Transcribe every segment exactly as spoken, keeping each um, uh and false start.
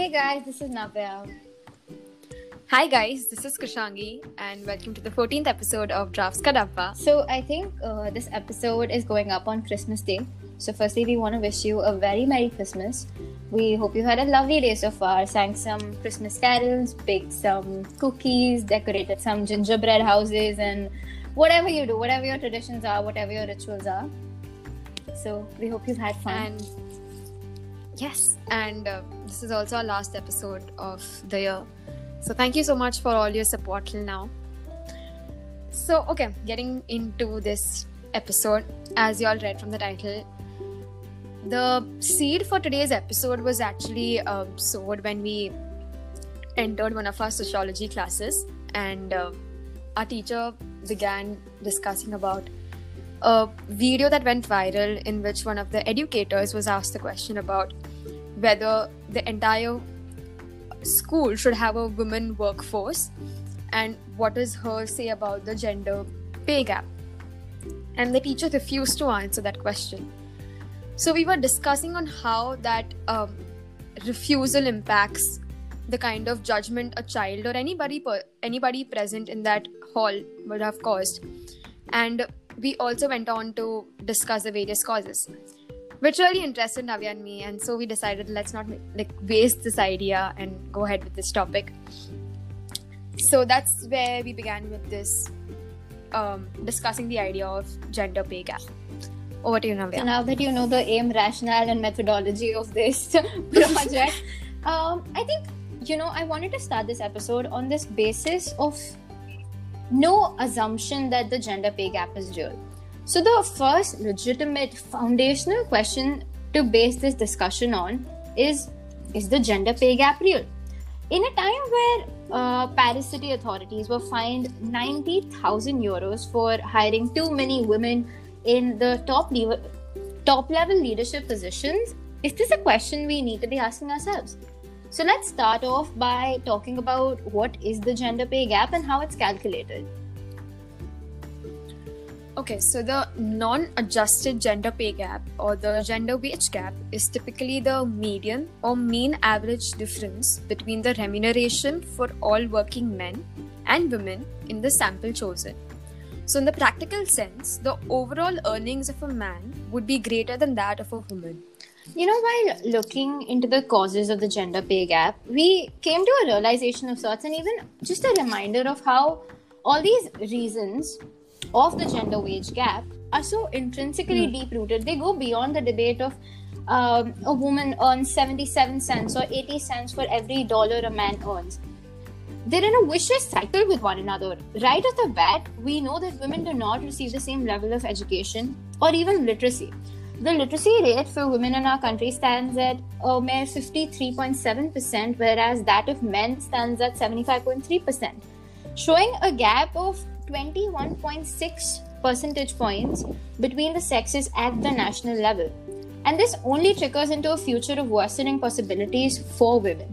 guys, this is Navya. Hi guys, this is Kushangi and welcome to the fourteenth episode of Drafts Ka Dabba. So I think uh, this episode is going up on Christmas Day. So firstly, we want to wish you a very Merry Christmas. We hope you had a lovely day so far. Sang some Christmas carols, baked some cookies, decorated some gingerbread houses, and whatever you do, whatever your traditions are, whatever your rituals are. So we hope you've had fun. And yes, and uh, this is also our last episode of the year. So thank you so much for all your support till now. So okay, getting into this episode, as you all read from the title, the seed for today's episode was actually uh, sowed when we entered one of our sociology classes, and uh, our teacher began discussing about a video that went viral in which one of the educators was asked the question about whether the entire school should have a women workforce and what does her say about the gender pay gap. And the teacher refused to answer that question. So we were discussing on how that um, refusal impacts the kind of judgment a child or anybody per- anybody present in that hall would have caused. And we also went on to discuss the various causes, which really interested Navya and me, and so we decided let's not like waste this idea and go ahead with this topic. So that's where we began with this um, discussing the idea of gender pay gap. Over to you, Navya. So now that you know the aim, rationale, and methodology of this project, um, I think, you know, I wanted to start this episode on this basis of no assumption that the gender pay gap is real. So the first legitimate foundational question to base this discussion on is, is the gender pay gap real? In a time where uh, Paris city authorities were fined ninety thousand euros for hiring too many women in the top level, top level leadership positions, is this a question we need to be asking ourselves? So let's start off by talking about what is the gender pay gap and how it's calculated. Okay, so the non-adjusted gender pay gap or the gender wage gap is typically the median or mean average difference between the remuneration for all working men and women in the sample chosen. So in the practical sense, the overall earnings of a man would be greater than that of a woman. You know, while looking into the causes of the gender pay gap, we came to a realization of sorts, and even just a reminder of how all these reasons of the gender wage gap are so intrinsically mm. deep-rooted. They go beyond the debate of um, a woman earns seventy-seven cents or eighty cents for every dollar a man earns. They're in a vicious cycle with one another. Right off the bat, we know that women do not receive the same level of education or even literacy. The literacy rate for women in our country stands at a mere fifty-three point seven percent, whereas that of men stands at seventy-five point three percent, showing a gap of twenty-one point six percentage points between the sexes at the national level. And this only trickles into a future of worsening possibilities for women.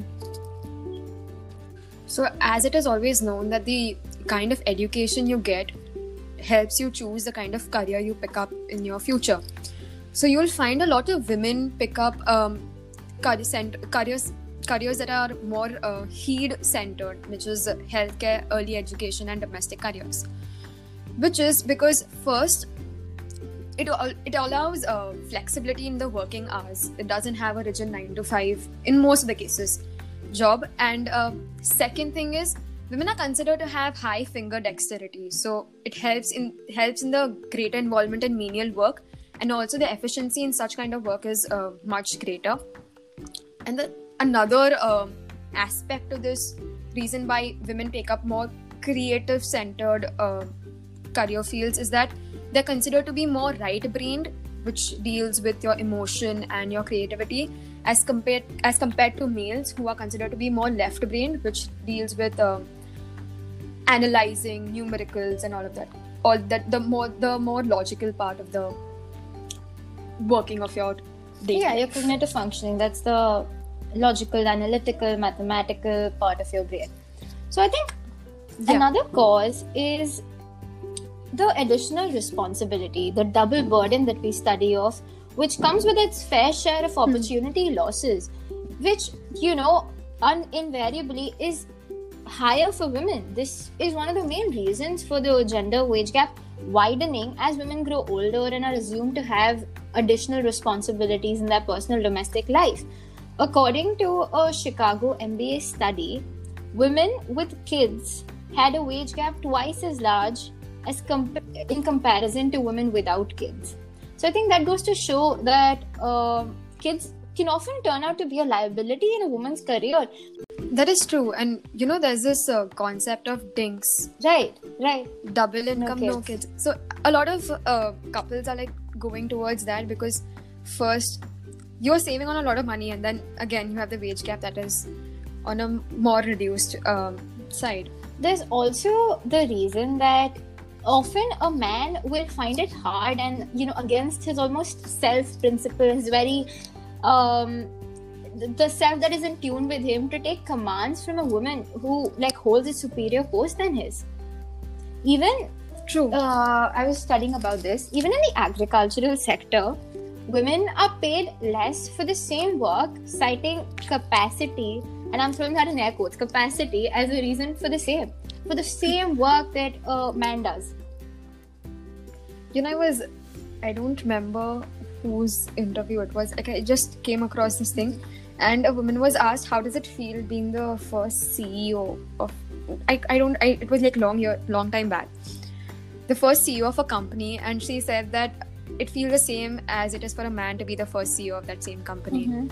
So as it is always known that the kind of education you get helps you choose the kind of career you pick up in your future. So you'll find a lot of women pick up um, careers, careers that are more uh, heed-centered, which is healthcare, early education, and domestic careers. Which is because first, it it allows uh, flexibility in the working hours. It doesn't have a rigid nine to five in most of the cases job. And uh, second thing is, women are considered to have high finger dexterity. So it helps in helps in the greater involvement in menial work. And also the efficiency in such kind of work is uh, much greater. And the, another uh, aspect of this reason why women take up more creative-centered uh, career fields is that they're considered to be more right-brained, which deals with your emotion and your creativity, as compared as compared to males who are considered to be more left-brained, which deals with uh, analyzing, numericals, and all of that. All that the more the more logical part of the working of your day. Yeah, your cognitive functioning. That's the logical, analytical, mathematical part of your brain. So I think yeah. another cause is the additional responsibility, the double burden that we study of, which comes with its fair share of opportunity hmm. losses, which, you know, un- invariably is higher for women. This is one of the main reasons for the gender wage gap widening as women grow older and are assumed to have additional responsibilities in their personal domestic life. According to a Chicago M B A study, women with kids had a wage gap twice as large as comp- in comparison to women without kids. So I think that goes to show that uh, kids can often turn out to be a liability in a woman's career. That is true. And you know, there's this uh, concept of DINKS. Right, right. Double income, No no kids. kids. So a lot of uh, couples are like going towards that because first you're saving on a lot of money, and then again you have the wage gap that is on a more reduced um, side. There's also the reason that often a man will find it hard and, you know, against his almost self principle, his very um the self that is in tune with him, to take commands from a woman who like holds a superior post than his. Even True. uh, I was studying about this. Even in the agricultural sector, women are paid less for the same work, citing capacity, and I'm throwing that in air quotes, capacity as a reason for the same, for the same work that a man does. You know, I was, I don't remember whose interview it was. Like, I just came across this thing, and a woman was asked, "How does it feel being the first C E O of?" I, I don't. I, it was like long year, long time back. The first C E O of a company, and she said that it feels the same as it is for a man to be the first C E O of that same company. Mm-hmm.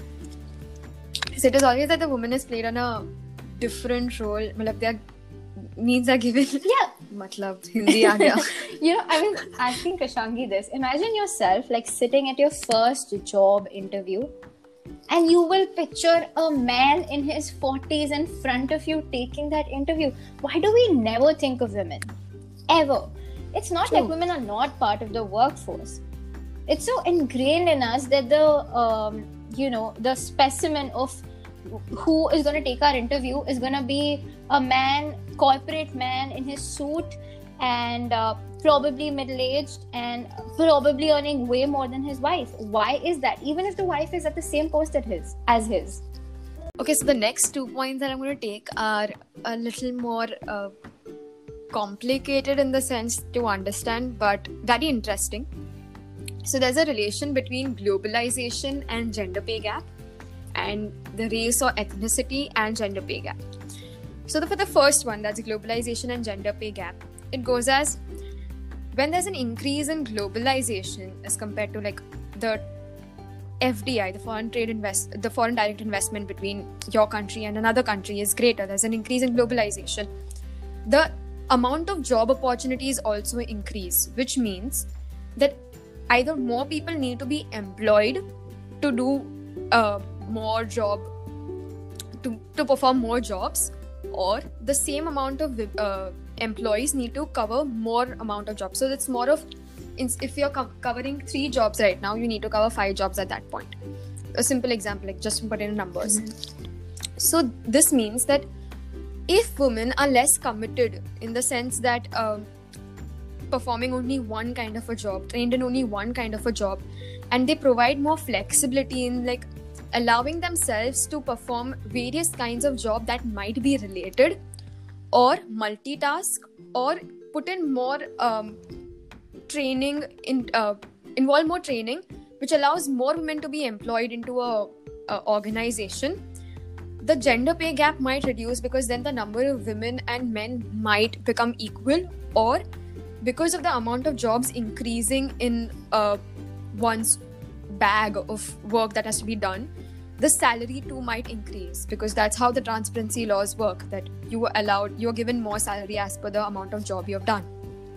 So it is always that the woman is played on a different role. Matlab, their needs are given. Yeah. Matlab, Hindi aa gaya. You know, I was asking Kashangi this. Imagine yourself like sitting at your first job interview, and you will picture a man in his forties in front of you taking that interview. Why do we never think of women? Ever. It's not True. like women are not part of the workforce. It's so ingrained in us that the, um, you know, the specimen of who is going to take our interview is going to be a man, corporate man in his suit, and uh, probably middle-aged and probably earning way more than his wife. Why is that? Even if the wife is at the same post at his, as his. Okay, so the next two points that I'm going to take are a little more uh, complicated in the sense to understand, but very interesting. So there's a relation between globalization and gender pay gap, and the race or ethnicity and gender pay gap. So the, for the first one, that's globalization and gender pay gap, it goes as when there's an increase in globalization as compared to like the F D I, the foreign trade invest, the foreign direct investment between your country and another country is greater. There's an increase in globalization. The amount of job opportunities also increase, which means that either more people need to be employed to do uh, more job, to, to perform more jobs, or the same amount of uh, employees need to cover more amount of jobs. So it's more of, if you're co- covering three jobs right now, you need to cover five jobs at that point. A simple example, like just put in numbers. Mm-hmm. So this means that if women are less committed in the sense that um, performing only one kind of a job, trained in only one kind of a job, and they provide more flexibility in like allowing themselves to perform various kinds of job that might be related or multitask, or put in more um, training, in uh, involve more training, which allows more women to be employed into a, a organization, the gender pay gap might reduce, because then the number of women and men might become equal, or because of the amount of jobs increasing in uh, one's bag of work that has to be done, the salary too might increase, because that's how the transparency laws work, that you were allowed, you're given more salary as per the amount of job you've done.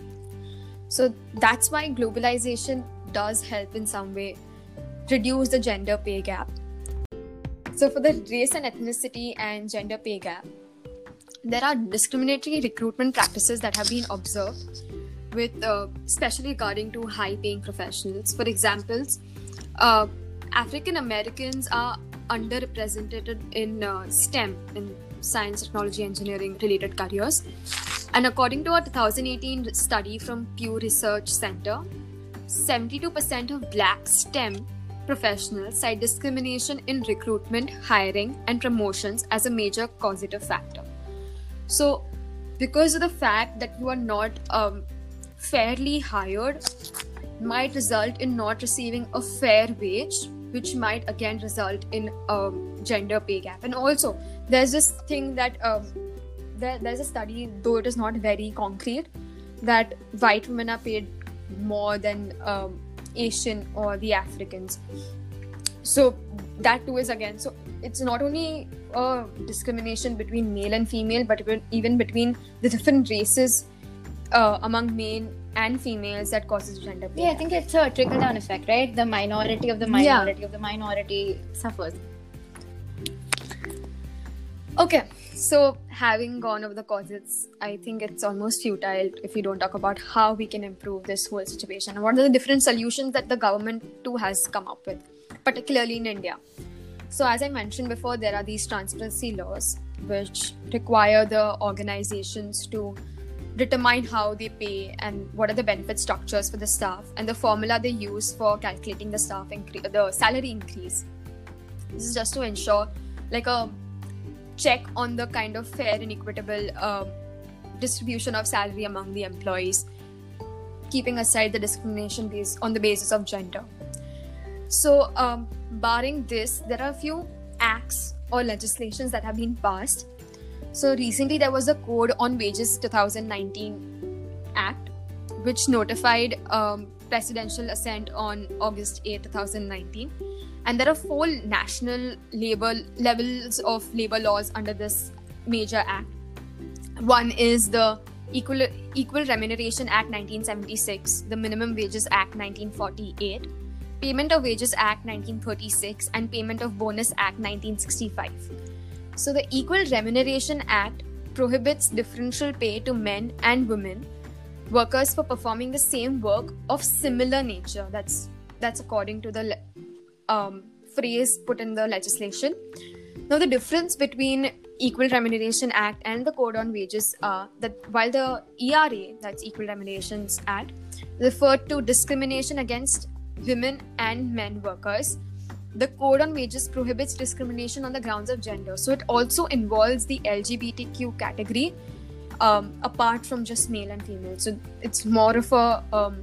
So that's why globalization does help in some way reduce the gender pay gap. So for the race and ethnicity and gender pay gap, there are discriminatory recruitment practices that have been observed, with uh, especially regarding to high-paying professionals. For examples, uh, African Americans are underrepresented in uh, STEM, in science, technology, engineering related careers. And according to a two thousand eighteen study from Pew Research Center, seventy-two percent of black STEM professionals cite discrimination in recruitment, hiring, and promotions as a major causative factor. So, because of the fact that you are not um, fairly hired, might result in not receiving a fair wage, which might again result in um, gender pay gap. And also, there's this thing that um, there, there's a study, though it is not very concrete, that white women are paid more than um, Asian or the Africans. So that too is again, so it's not only a discrimination between male and female, but even between the different races uh, among male and females that causes gender pay. Yeah, I think it's a trickle down effect, right? The minority of the minority yeah. of the minority suffers. Okay, so having gone over the causes, I think it's almost futile if we don't talk about how we can improve this whole situation and what are the different solutions that the government too has come up with, particularly in India. So as I mentioned before, there are these transparency laws which require the organizations to determine how they pay and what are the benefit structures for the staff and the formula they use for calculating the staff incre- the salary increase. This is just to ensure like a check on the kind of fair and equitable um, distribution of salary among the employees, keeping aside the discrimination based on the basis of gender. So, um, barring this, there are a few acts or legislations that have been passed. So, recently there was the Code on Wages twenty nineteen Act, which notified um, presidential assent on August eighth, twenty nineteen. And there are four national labor levels of labor laws under this major act. One is the Equal, Equal Remuneration Act nineteen seventy-six, the Minimum Wages Act nineteen forty-eight, Payment of Wages Act nineteen thirty-six, and Payment of Bonus Act nineteen sixty-five. So the Equal Remuneration Act prohibits differential pay to men and women workers for performing the same work of similar nature. That's that's according to the um, phrase put in the legislation. Now the difference between Equal Remuneration Act and the Code on Wages are that while the E R A, that's Equal Remunerations Act, referred to discrimination against women and men workers, the Code on Wages prohibits discrimination on the grounds of gender. So it also involves the L G B T Q category um, apart from just male and female. So it's more of a um,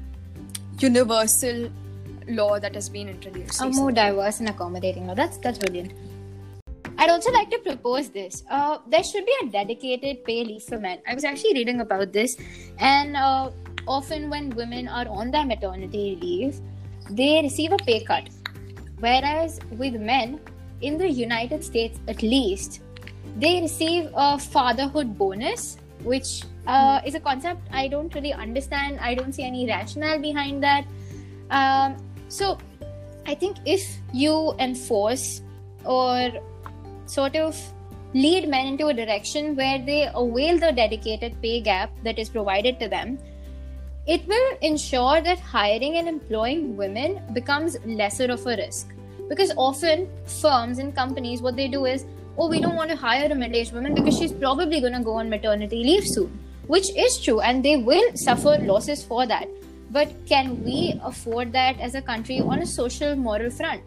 universal law that has been introduced. A more diverse and accommodating law. That's that's brilliant. I'd also like to propose this. Uh, there should be a dedicated pay leave for men. I was actually reading about this, and uh, often when women are on their maternity leave, they receive a pay cut. Whereas with men, in the United States at least, they receive a fatherhood bonus, which uh, is a concept I don't really understand. I don't see any rationale behind that. Um, so I think if you enforce or sort of lead men into a direction where they avail the dedicated pay gap that is provided to them, it will ensure that hiring and employing women becomes lesser of a risk. Because often firms and companies, what they do is, oh, we don't want to hire a middle-aged woman because she's probably going to go on maternity leave soon, which is true, and they will suffer losses for that. But can we afford that as a country on a social moral front?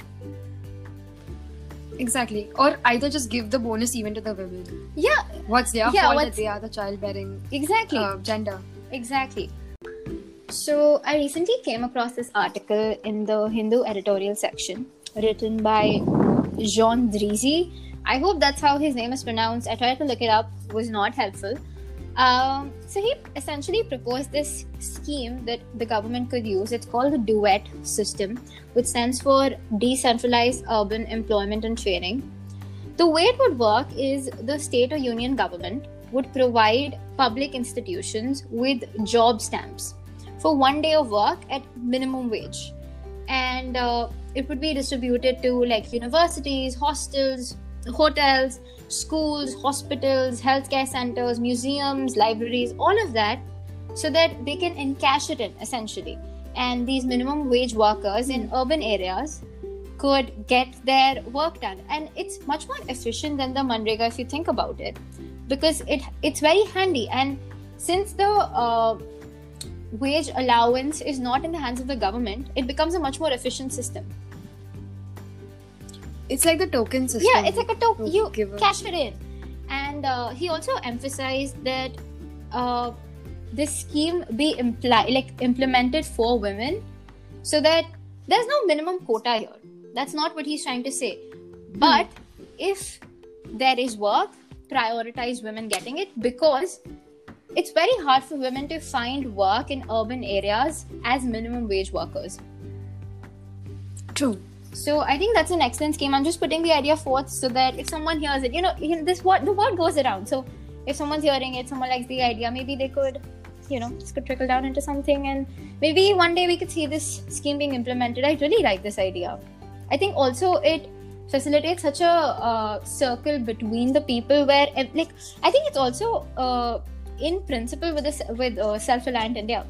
Exactly. Or either just give the bonus even to the women. Yeah. What's their yeah, fault what's... that they are the childbearing exactly. uh, gender? Exactly. So I recently came across this article in the Hindu editorial section written by Jean Drizzy. I hope that's how his name is pronounced. I tried to look it up. It was not helpful. Um, so he essentially proposed this scheme that the government could use. It's called the DUET system, which stands for Decentralized Urban Employment and Training. The way it would work is the state or union government would provide public institutions with job stamps for one day of work at minimum wage. And uh, it would be distributed to like universities, hostels, hotels, schools, hospitals, healthcare centers, museums, libraries, all of that, so that they can encash it in essentially. And these minimum wage workers in urban areas could get their work done. And it's much more efficient than the Manrega if you think about it, because it it's very handy. And since the uh, wage allowance is not in the hands of the government, it becomes a much more efficient system. It's like the token system. Yeah, it's like a token. to You give a- cash it in. And uh, he also emphasized that uh, this scheme be impli- like implemented for women, so that there's no minimum quota here. That's not what he's trying to say. But if there is work, prioritize women getting it, because it's very hard for women to find work in urban areas as minimum wage workers. True. So I think that's an excellent scheme. I'm just putting the idea forth so that if someone hears it, you know, this what the word goes around. So if someone's hearing it, someone likes the idea, maybe they could, you know, this could trickle down into something, and maybe one day we could see this scheme being implemented. I really like this idea. I think also it facilitates such a uh, circle between the people where, like, I think it's also uh, in principle with this with uh, Self-Reliant India.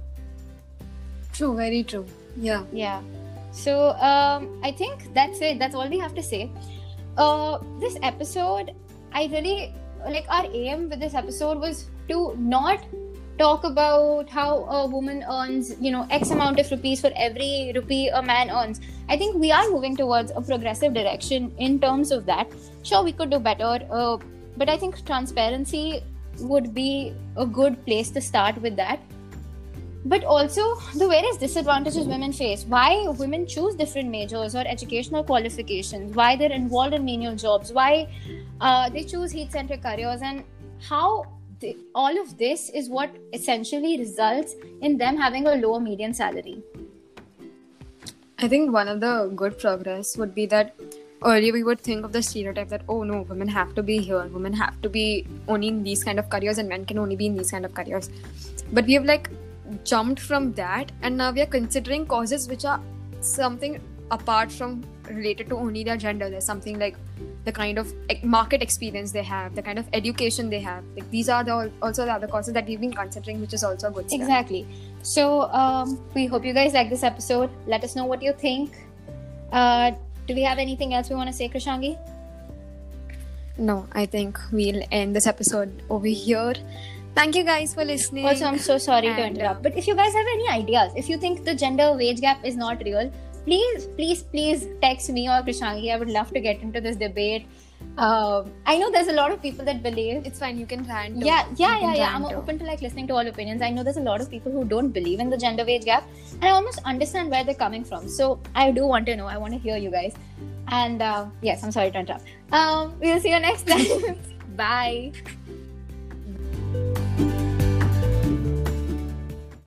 True. Very true. Yeah. Yeah. So um, I think that's it. That's all we have to say. Uh, this episode, I really like. Our aim with this episode was to not talk about how a woman earns, you know, X amount of rupees for every rupee a man earns. I think we are moving towards a progressive direction in terms of that. Sure, we could do better, uh, but I think transparency would be a good place to start with that. But also the various disadvantages women face, why women choose different majors or educational qualifications, why they're involved in menial jobs, why uh, they choose heat-centric careers, and how they, all of this is what essentially results in them having a lower median salary. I think one of the good progress would be that earlier we would think of the stereotype that, oh no, women have to be here, women have to be only in these kind of careers, and men can only be in these kind of careers. But we have like jumped from that, and now we are considering causes which are something apart from related to only their gender. There's something like the kind of market experience they have, the kind of education they have. Like these are the also the other causes that we've been considering, which is also a good step. Exactly. So um, we hope you guys like this episode. Let us know what you think. Uh, do we have anything else we want to say, Krishangi? No, I think we'll end this episode over here. Thank you guys for listening. Also, I'm so sorry and, to interrupt, but if you guys have any ideas, if you think the gender wage gap is not real, please, please, please text me or Krishangi. I would love to get into this debate. Um, I know there's a lot of people that believe. It's fine, you can rant. Yeah, yeah, You yeah, can yeah. I'm rant open to like listening to all opinions. I know there's a lot of people who don't believe in the gender wage gap, and I almost understand where they're coming from. So I do want to know. I want to hear you guys. And uh, yes, I'm sorry to interrupt. Um, we'll see you next time. Bye.